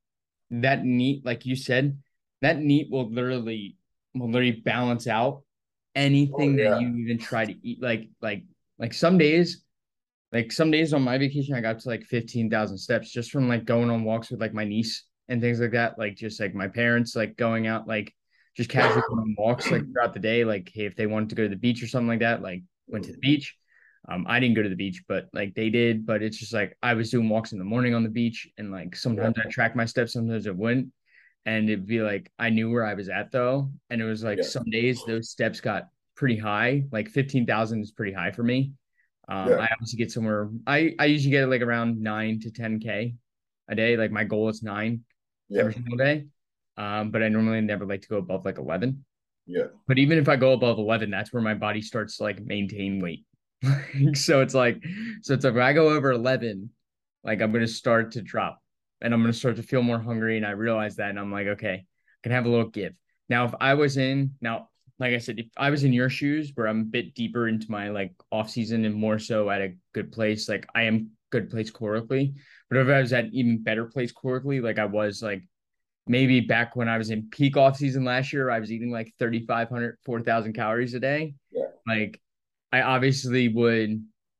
that neat, like you said, that neat will literally will literally balance out Oh anything that yeah, you even try to eat. Like like like some days, like some days on my vacation, I got to like fifteen thousand steps just from like going on walks with like my niece and things like that. Like just like my parents, like going out, like just casually going on walks like throughout the day. Like, hey, if they wanted to go to the beach or something like that, like went to the beach. Um, I didn't go to the beach, but like they did. But it's just like I was doing walks in the morning on the beach, and like yeah, sometimes I track my steps, sometimes I wouldn't. And it'd be like I knew where I was at though. And it was like yeah, some days those steps got pretty high. Like fifteen thousand is pretty high for me. Um, yeah, I obviously get somewhere. I I usually get like around nine to ten k a day. Like my goal is nine yeah, every single day. Um, but I normally never like to go above like eleven. yeah, But even if I go above eleven, that's where my body starts to like maintain weight. So it's like, so it's like if I go over eleven, like I'm gonna start to drop, and I'm gonna start to feel more hungry. And I realize that, and I'm like, okay, I can have a little give. Now, if I was in now, like I said, if I was in your shoes, where I'm a bit deeper into my like off season and more so at a good place, like I am good place calorically. But if I was at even better place calorically, like I was like maybe back when I was in peak off season last year, I was eating like three thousand five hundred, four thousand calories a day. yeah, Like I obviously would,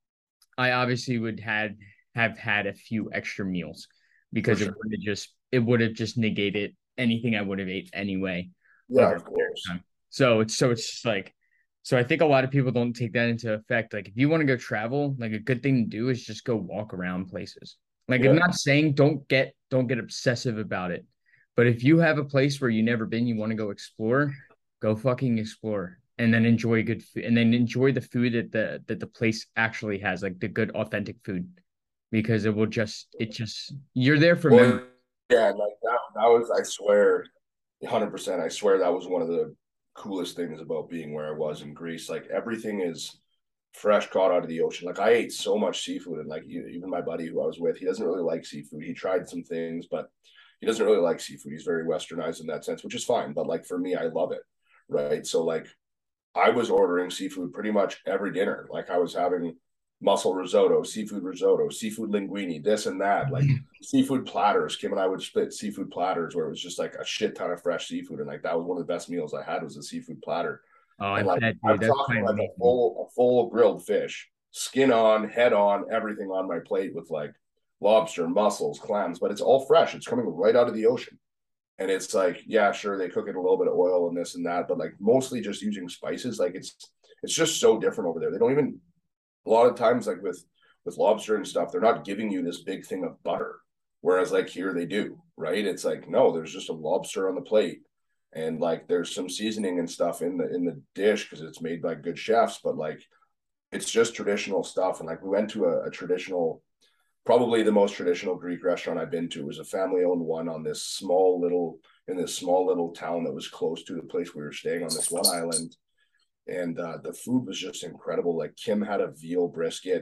I obviously would had have had a few extra meals for because it sure. would have just, it would have just negated anything I would have ate anyway Yeah, over of the period course. of time. So it's, so it's just like, so I think a lot of people don't take that into effect. Like if you want to go travel, like a good thing to do is just go walk around places. Like I'm Yeah, not saying don't get, don't get obsessive about it. But if you have a place where you've never been, you want to go explore, go fucking explore and then enjoy good food and then enjoy the food that the that the place actually has, like the good authentic food. Because it will just it just you're there for well, memory. yeah, like that. That was, I swear, one hundred percent. I swear that was one of the coolest things about being where I was in Greece. Like everything is fresh, caught out of the ocean. Like I ate so much seafood, and like even my buddy who I was with, he doesn't really like seafood. He tried some things, but he doesn't really like seafood. He's very westernized in that sense, which is fine. But like for me, I love it. Right. So like I was ordering seafood pretty much every dinner. Like I was having mussel risotto, seafood risotto, seafood linguine, this and that, like seafood platters. Kim and I would split seafood platters where it was just like a shit ton of fresh seafood. And like that was one of the best meals I had was a seafood platter. Oh, I And like bet, I'm dude, that's talking probably like a amazing. full a full grilled fish, skin on, head on, everything on my plate with like lobster, mussels, clams, but it's all fresh. It's coming right out of the ocean. And it's like, yeah, sure, they cook it in a little bit of oil and this and that, but like mostly just using spices. Like it's it's just so different over there. They don't even, a lot of times like with with lobster and stuff, they're not giving you this big thing of butter. Whereas like here they do, right? It's like, no, there's just a lobster on the plate. And like there's some seasoning and stuff in the in the dish because it's made by good chefs, but like it's just traditional stuff. And like we went to a, a traditional, probably the most traditional Greek restaurant I've been to. It was a family owned one on this small little in this small little town that was close to the place we were staying on this one island. And uh, the food was just incredible. Like Kim had a veal brisket.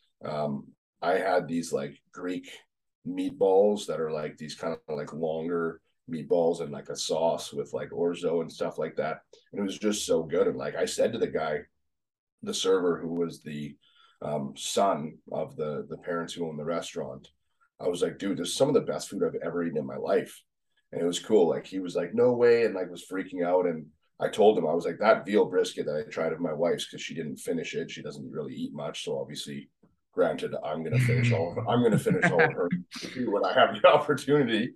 Um, I had these like Greek meatballs that are like these kind of like longer meatballs and like a sauce with like orzo and stuff like that. And it was just so good. And like I said to the guy, the server who was the um, son of the the parents who own the restaurant. I was like, dude, this is some of the best food I've ever eaten in my life, and it was cool. Like he was like, no way, and like was freaking out. And I told him I was like, that veal brisket that I tried of my wife's because she didn't finish it. She doesn't really eat much, so obviously, granted, I'm gonna finish all. Of her, I'm gonna finish all of her when I have the opportunity.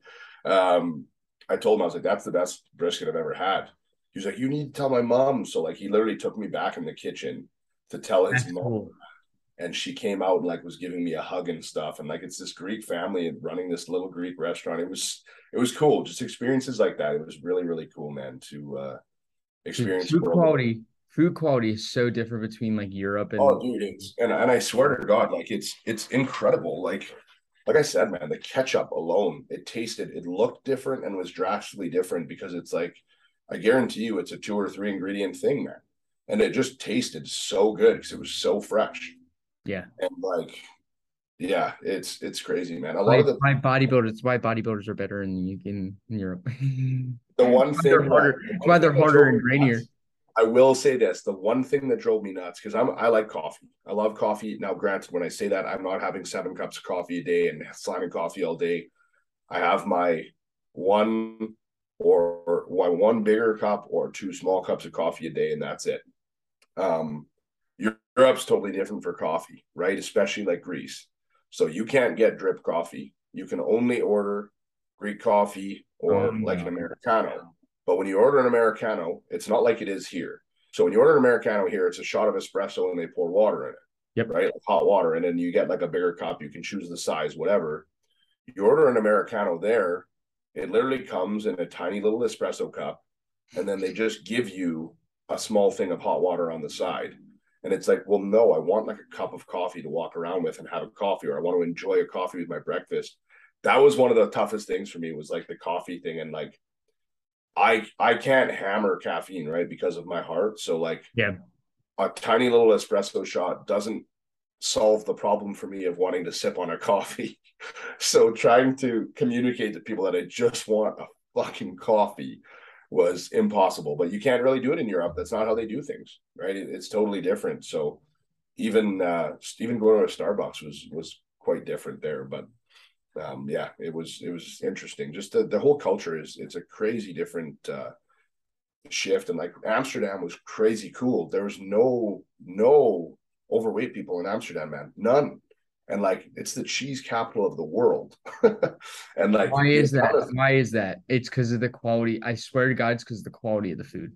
Um, I told him I was like, that's the best brisket I've ever had. He was like, you need to tell my mom. So like he literally took me back in the kitchen to tell his That's mom, cool. and she came out and like was giving me a hug and stuff. And like it's this Greek family and running this little Greek restaurant. It was it was cool. Just experiences like that. It was really, really cool, man, to uh Dude, experience the food world. quality, food quality is so different between like Europe Oh, and dude, it's and, and I swear to God, like it's it's incredible. Like like I said, man, the ketchup alone, it tasted, it looked different and was drastically different because it's like, I guarantee you it's a two or three ingredient thing, man. And it just tasted so good because it was so fresh. yeah. And like, yeah, it's it's crazy, man. A lot Why of the why bodybuilders why bodybuilders are better in in, in Europe. the one Why they're thing that harder. the It's one why thing they're that harder drove and me grainier. nuts, I will say this, the one thing that drove me nuts, because I'm I like coffee. I love coffee. Now, granted, when I say that, I'm not having seven cups of coffee a day and slamming coffee all day. I have my one or one, one bigger cup or two small cups of coffee a day, and that's it. Um, Europe's totally different for coffee, right? Especially like Greece. So you can't get drip coffee. You can only order Greek coffee or Um, like an Americano. But when you order an Americano, it's not like it is here. So when you order an Americano here, it's a shot of espresso and they pour water in it, yep. right? Like hot water. And then you get like a bigger cup. You can choose the size, whatever. You order an Americano there, it literally comes in a tiny little espresso cup. And then they just give you a small thing of hot water on the side. And it's like, well, no, I want like a cup of coffee to walk around with and have a coffee, or I want to enjoy a coffee with my breakfast. That was one of the toughest things for me, was like the coffee thing. And like, I I can't hammer caffeine, right, because of my heart. So like, yeah, a tiny little espresso shot doesn't solve the problem for me of wanting to sip on a coffee. So trying to communicate to people that I just want a fucking coffee was impossible. But you can't really do it in Europe. That's not how they do things, right? It, it's totally different. So even uh, even going to a Starbucks was was quite different there. But um, yeah, it was it was interesting. Just the, the whole culture is it's a crazy different uh, shift. And like Amsterdam was crazy cool. There was no no overweight people in Amsterdam, man, none. And like it's the cheese capital of the world. And like why the is that? amount of Why is that? It's because of the quality. I swear to God, it's because of the quality of the food.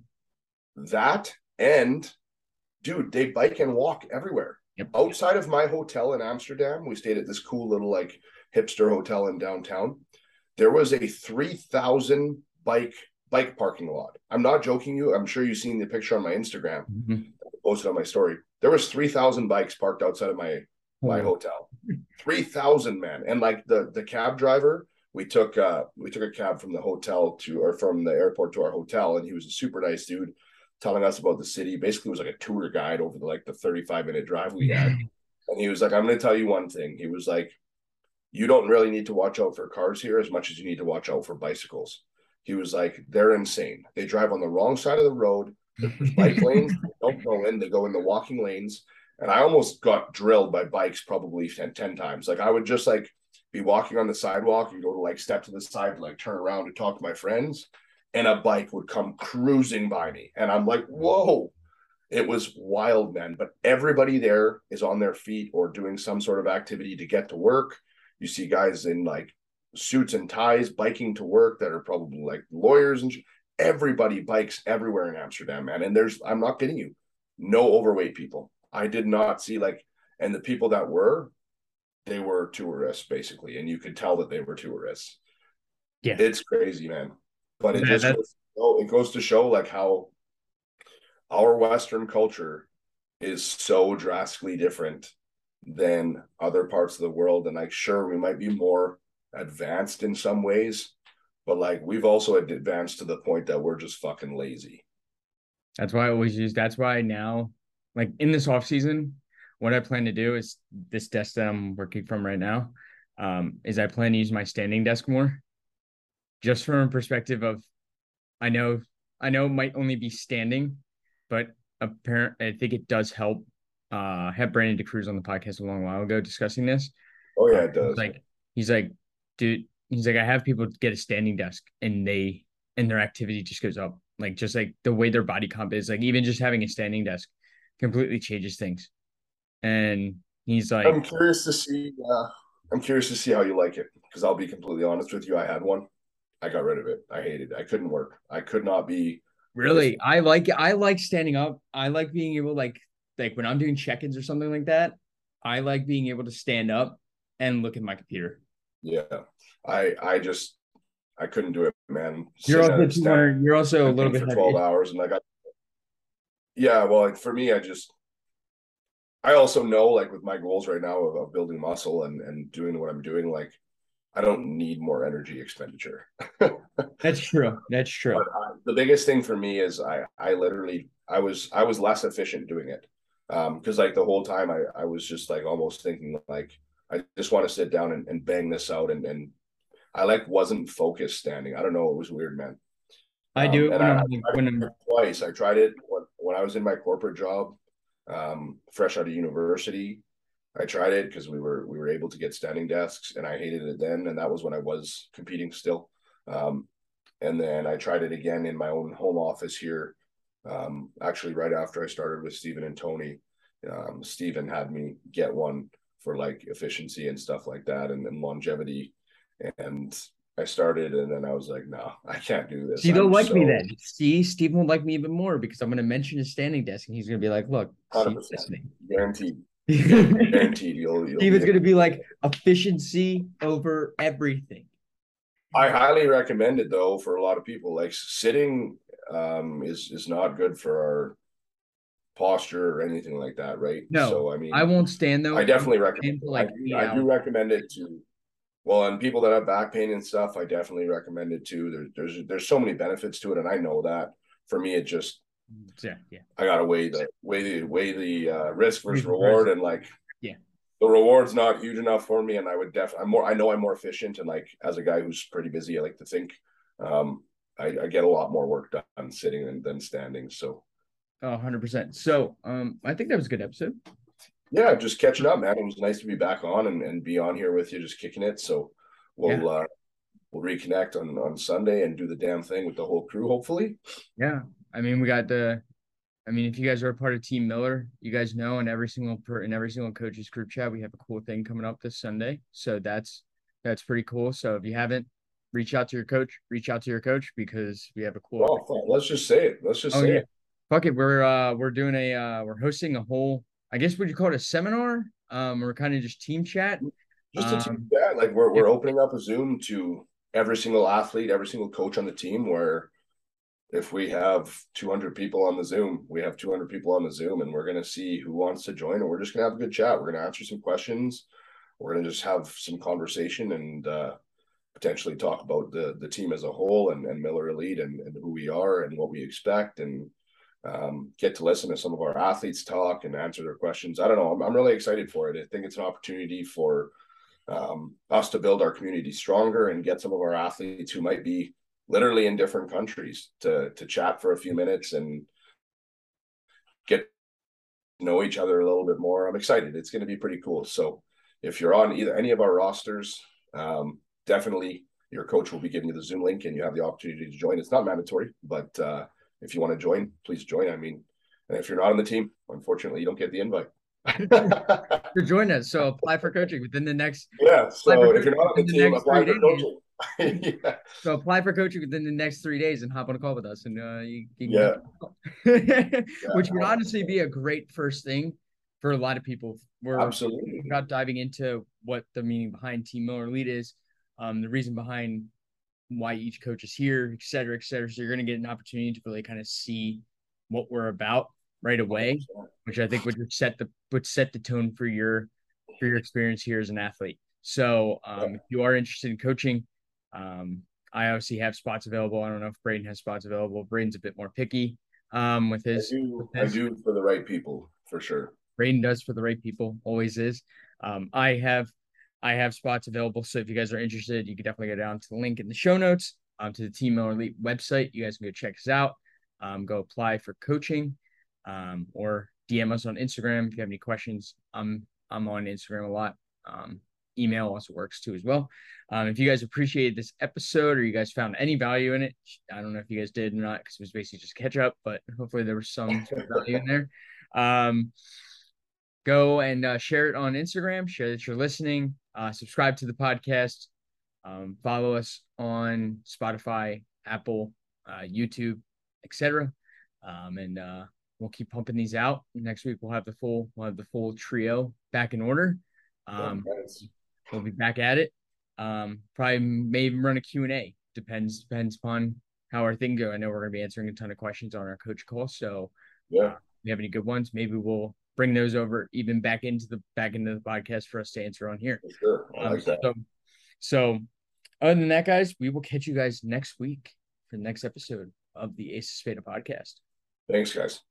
that, and dude, they bike and walk everywhere. Yep. Outside of my hotel in Amsterdam, we stayed at this cool little like hipster hotel in downtown. There was a three thousand bike bike parking lot. I'm not joking you. I'm sure you've seen the picture on my Instagram. Mm-hmm. Posted on my story. There was three thousand bikes parked outside of my my Oh. hotel. three thousand, man. And like the the cab driver, we took uh we took a cab from the hotel to or from the airport to our hotel, and he was a super nice dude telling us about the city. Basically, it was like a tour guide over the like the thirty-five minute drive we had. And he was like, I'm going to tell you one thing. He was like, you don't really need to watch out for cars here as much as you need to watch out for bicycles. He was like, they're insane. They drive on the wrong side of the road. There's bike lanes. They don't go in. They go in the walking lanes. And I almost got drilled by bikes probably ten, ten times. Like I would just like be walking on the sidewalk and go to like step to the side, to, like turn around to talk to my friends. And a bike would come cruising by me. And I'm like, whoa. It was wild, man. But everybody there is on their feet or doing some sort of activity to get to work. You see guys in like suits and ties biking to work that are probably like lawyers, and sh- everybody bikes everywhere in Amsterdam, man. And there's, I'm not kidding you, no overweight people. I did not see like, and the people that were, they were tourists basically, and you could tell that they were tourists. Yeah, it's crazy, man. But it yeah, just that's goes, oh, it goes to show like how our Western culture is so drastically different than other parts of the world. And like, sure, we might be more advanced in some ways, but like we've also advanced to the point that we're just fucking lazy. that's why I always use. That's why now, like in this off season, what I plan to do is this desk that I'm working from right now. Um, is I plan to use my standing desk more, just from a perspective of, I know, I know it might only be standing, but apparent, I think it does help. Uh, I had Brandon DeCruz on the podcast a long while ago discussing this. Oh Uh, yeah, it he's does. like, he's like, dude, he's like, I have people get a standing desk and they and their activity just goes up. Like just like the way their body comp is, like even just having a standing desk completely changes things. And he's like, I'm curious to see. Uh, I'm curious to see how you like it, because I'll be completely honest with you. I had one. I got rid of it. I hated it. I couldn't work. I could not be. really, I like I like standing up. I like being able like like when I'm doing check-ins or something like that, I like being able to stand up and look at my computer. Yeah, I I just I couldn't do it, man. You're Sitting at also a two stand hundred, you're also a little bit for twelve heavy. hours, and I got yeah. Well, like, for me, I just I also know, like with my goals right now of, of building muscle and and doing what I'm doing, like I don't need more energy expenditure. That's true. That's true. But uh, the biggest thing for me is I I literally I was I was less efficient doing it, um because like the whole time I I was just like almost thinking like I just want to sit down and, and bang this out, and and I like wasn't focused standing. I don't know, it was weird, man. I do Um it and when I, I I'm tried when it I'm twice. I tried it when, when I was in my corporate job, um fresh out of university. I tried it because we were we were able to get standing desks, and I hated it then, and that was when I was competing still. Um, and then I tried it again in my own home office here. Um, actually, right after I started with Stephen and Tony, um, Stephen had me get one for like efficiency and stuff like that, and, and longevity. And I started, and then I was like, no, I can't do this. See, they'll I'm like so me then. See, Stephen will like me even more because I'm going to mention his standing desk, and he's going to be like, "Look, one hundred Steve's percent listening." guaranteed. Guaranteed, you'll you'll Steven's be. going to be like efficiency over everything. I highly recommend it though for a lot of people. Like sitting um, is is not good for our posture or anything like that, right? No, So I mean, I won't stand though. I I won't definitely recommend stand for it. I like do, eight I do hours. recommend it to well, and people that have back pain and stuff, I definitely recommend it too. There, there's there's so many benefits to it, and I know that. For me, it just Yeah, yeah. I gotta weigh the weigh the weigh the uh, risk versus Reason reward, first. and like Yeah. the reward's not huge enough for me, and I would definitely I'm more I know I'm more efficient, and like as a guy who's pretty busy, I like to think um, I, I get a lot more work done sitting than, than standing. So Oh, one hundred percent. So, um, I think that was a good episode. yeah, just catching up, man. It was nice to be back on and, and be on here with you, just kicking it. So we'll Yeah. uh, we'll reconnect on on Sunday and do the damn thing with the whole crew, hopefully. Yeah. I mean, we got the, I mean, if you guys are a part of Team Miller, you guys know in every single per in every single coaches group chat, we have a cool thing coming up this Sunday. So that's that's pretty cool. So if you haven't, reach out to your coach, reach out to your coach because we have a cool. Oh, let's just say it. Let's just Oh say yeah. it. Fuck it. We're uh we're doing a uh we're hosting a whole, I guess would you call it a seminar? Um, or kind of just team chat. Just a team Um, chat. Like we're yeah. we're opening up a Zoom to every single athlete, every single coach on the team. Where if we have two hundred people on the Zoom, we have two hundred people on the Zoom, and we're gonna see who wants to join, and we're just gonna have a good chat. We're gonna answer some questions. We're gonna just have some conversation and uh, potentially talk about the the team as a whole and, and Miller Elite and, and who we are and what we expect and um, get to listen to some of our athletes talk and answer their questions. I don't know. I'm, I'm really excited for it. I think it's an opportunity for um, us to build our community stronger and get some of our athletes who might be literally in different countries to to chat for a few minutes and get to know each other a little bit more. I'm excited. It's going to be pretty cool. So if you're on either any of our rosters, um, definitely your coach will be giving you the Zoom link and you have the opportunity to join. It's not mandatory, but uh, if you want to join, please join. I mean, and if you're not on the team, unfortunately, you don't get the invite. To join us. So apply for coaching within the next Yeah. So if you're not on the within the team, next three apply for days. coaching. Yeah. So apply for coaching within the next three days and hop on a call with us, and uh, you, you Yeah. can Yeah. which would honestly be a great first thing for a lot of people. We're Absolutely. about diving into what the meaning behind Team Miller Elite is, um, the reason behind why each coach is here, et cetera, et cetera. So you're going to get an opportunity to really kind of see what we're about right away, which I think would set the would set the tone for your for your experience here as an athlete. So um, if you are interested in coaching, um, I obviously have spots available. I don't know if Braden has spots available. Braden's a bit more picky um, with his. I do, with I his. do for the right people for sure. Braden does for the right people, always is. Um, I have I have spots available. So if you guys are interested, you can definitely go down to the link in the show notes, um, to the Team Miller Elite website. You guys can go check us out. Um, go apply for coaching, um, or D M us on Instagram if you have any questions. I'm I'm on Instagram a lot. Um, email also works too as well. Um, if you guys appreciated this episode or you guys found any value in it, I don't know if you guys did or not because it was basically just catch up, but hopefully there was some value in there. Um, go and uh, share it on Instagram. Share that you're listening. Uh, subscribe to the podcast. Um, follow us on Spotify, Apple, uh, YouTube, et cetera. Um, and uh, we'll keep pumping these out. Next week we'll have the full we'll have the full trio back in order. Um, we'll be back at it. Um, probably may even run a Q and A. Depends depends upon how our thing go. I know we're going to be answering a ton of questions on our coach call. So yeah, uh, if we have any good ones, maybe we'll bring those over even back into the back into the podcast for us to answer on here. For sure. I um, like that. So, so other than that, guys, we will catch you guys next week for the next episode of the Ace of Spada podcast. Thanks, guys.